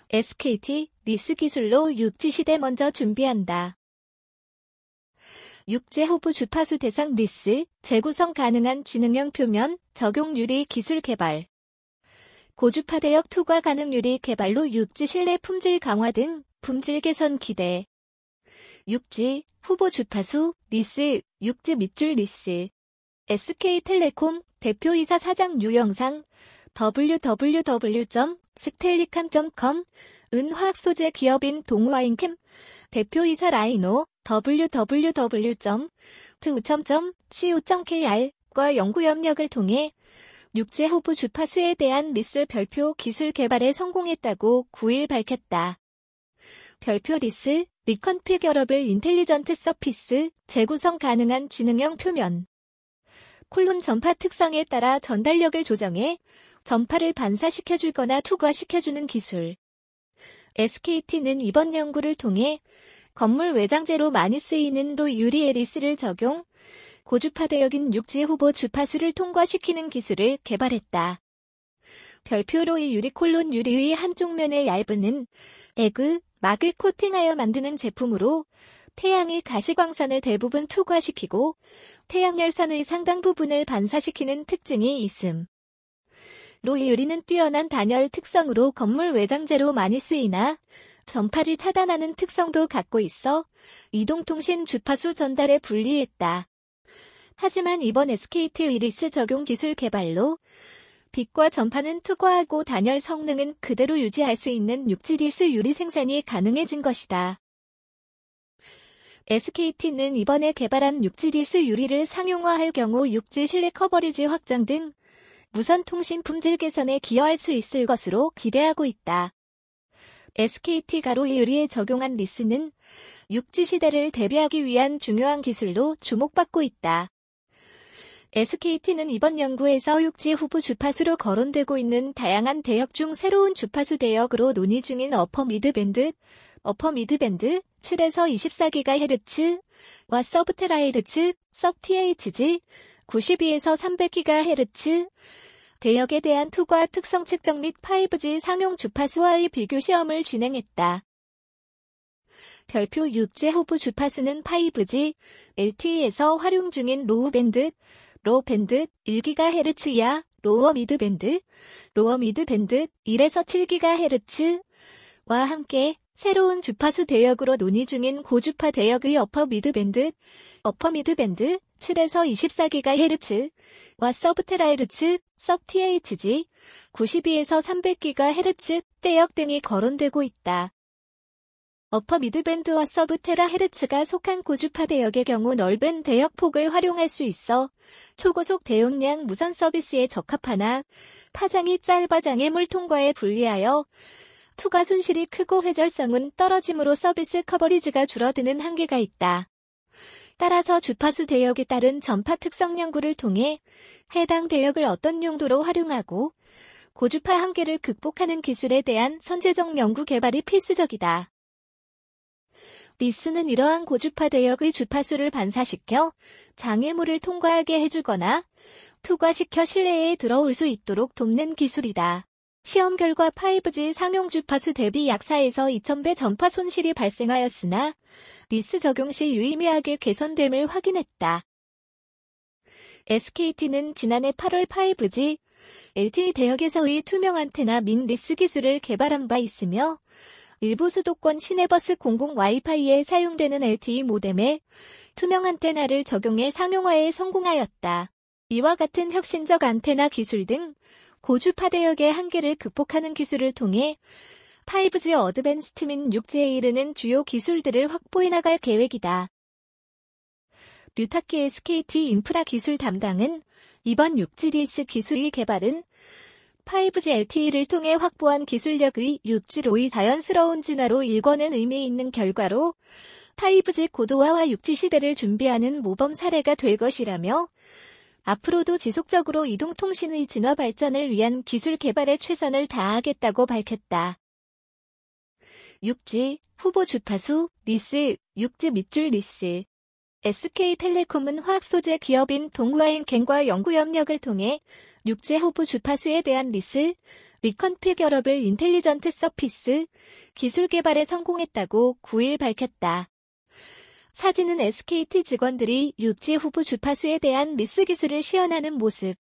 SKT, 리스 기술로 6G 시대 먼저 준비한다. 6G 후보 주파수 대상 리스, 재구성 가능한 지능형 표면, 적용 유리 기술 개발. 고주파 대역 투과 가능 유리 개발로 6G 신뢰 품질 강화 등 품질 개선 기대. 6G 후보 주파수 리스, 6G 밑줄 리스. SK텔레콤 대표이사 사장 유영상 www.stellicam.com 은화학소재 기업인 동우아인캠 대표이사 라이노 www.tucom.co.kr 과 연구협력을 통해 6G 후보 주파수에 대한 리스 별표 기술 개발에 성공했다고 9일 밝혔다. 별표 리스, 리컨피겨러블 인텔리전트 서피스, 재구성 가능한 지능형 표면. 콜론 전파 특성에 따라 전달력을 조정해 전파를 반사시켜주거나 투과시켜주는 기술. SKT는 이번 연구를 통해 건물 외장재로 많이 쓰이는 로 유리에 리스를 적용, 고주파 대역인 6G 후보 주파수를 통과시키는 기술을 개발했다. 별표 로이 유리 콜론 유리의 한쪽 면의 얇은 막을 코팅하여 만드는 제품으로 태양의 가시광선을 대부분 투과시키고 태양열선의 상당 부분을 반사시키는 특징이 있음. 로이 유리는 뛰어난 단열 특성으로 건물 외장재로 많이 쓰이나 전파를 차단하는 특성도 갖고 있어 이동통신 주파수 전달에 불리했다. 하지만 이번 SKT 리스 적용 기술 개발로 빛과 전파는 투과하고 단열 성능은 그대로 유지할 수 있는 6G 리스 유리 생산이 가능해진 것이다. SKT는 이번에 개발한 6G 리스 유리를 상용화할 경우 6G 실내 커버리지 확장 등 무선 통신 품질 개선에 기여할 수 있을 것으로 기대하고 있다. SKT가 로이 유리에 적용한 리스는 6G 시대를 대비하기 위한 중요한 기술로 주목받고 있다. SKT는 이번 연구에서 6G 후보 주파수로 거론되고 있는 다양한 대역 중 새로운 주파수 대역으로 논의 중인 어퍼 미드밴드 7에서 24GHz와 서브테라헤르츠, sub-THz, 92에서 300GHz 대역에 대한 투과 특성 측정 및 5G 상용 주파수와의 비교 시험을 진행했다. 별표 6G 후보 주파수는 5G, LTE에서 활용 중인 로우 밴드 1GHz 이하, 로어 미드밴드 1에서 7GHz와 함께 새로운 주파수 대역으로 논의 중인 고주파 대역의 어퍼 미드밴드 7에서 24GHz와 서브테라헤르츠, sub-THz, 92에서 300GHz 대역 등이 거론되고 있다. 어퍼 미드밴드와 서브테라헤르츠가 속한 고주파 대역의 경우 넓은 대역폭을 활용할 수 있어 초고속 대용량 무선 서비스에 적합하나 파장이 짧아 장애물 통과에 불리하여 투과 손실이 크고 회절성은 떨어짐으로 서비스 커버리지가 줄어드는 한계가 있다. 따라서 주파수 대역에 따른 전파 특성 연구를 통해 해당 대역을 어떤 용도로 활용하고 고주파 한계를 극복하는 기술에 대한 선제적 연구 개발이 필수적이다. 리스는 이러한 고주파 대역의 주파수를 반사시켜 장애물을 통과하게 해주거나 투과시켜 실내에 들어올 수 있도록 돕는 기술이다. 시험 결과 5G 상용 주파수 대비 약 4에서 2000배 전파 손실이 발생하였으나 리스 적용 시 유의미하게 개선됨을 확인했다. SKT는 지난해 8월 5G, LTE 대역에서의 투명 안테나 민 리스 기술을 개발한 바 있으며 일부 수도권 시내버스 공공 와이파이에 사용되는 LTE 모뎀에 투명 안테나를 적용해 상용화에 성공하였다. 이와 같은 혁신적 안테나 기술 등 고주파 대역의 한계를 극복하는 기술을 통해 5G 어드밴스트 및 6G에 이르는 주요 기술들을 확보해 나갈 계획이다. 류타키 SKT 인프라 기술 담당은 이번 6G 리스 기술의 개발은 5G LTE를 통해 확보한 기술력의 6G로의 자연스러운 진화로 일궈낸 의미 있는 결과로 5G 고도화와 6G 시대를 준비하는 모범 사례가 될 것이라며 앞으로도 지속적으로 이동통신의 진화 발전을 위한 기술 개발에 최선을 다하겠다고 밝혔다. 6G 후보 주파수 리스 6G 밑줄 리스 SK텔레콤은 화학소재 기업인 동우아인켄과 연구협력을 통해 6G 후보 주파수에 대한 리스 리컨피겨러블 인텔리전트 서피스 기술 개발에 성공했다고 9일 밝혔다. 사진은 SKT 직원들이 육지 후보 주파수에 대한 리스 기술을 시연하는 모습.